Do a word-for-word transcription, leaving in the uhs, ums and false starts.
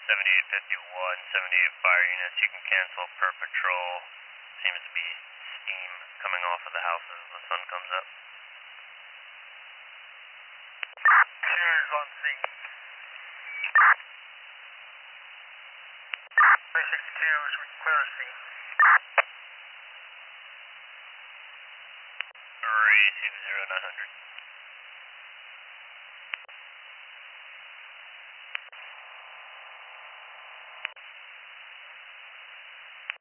seventy-eight fifty-one, seventy-eight fire units, you can cancel per patrol. Seems to be steam coming off of the houses as the sun comes up. Cheers on scene. three sixty-two, we can clear the scene. three two zero nine hundred.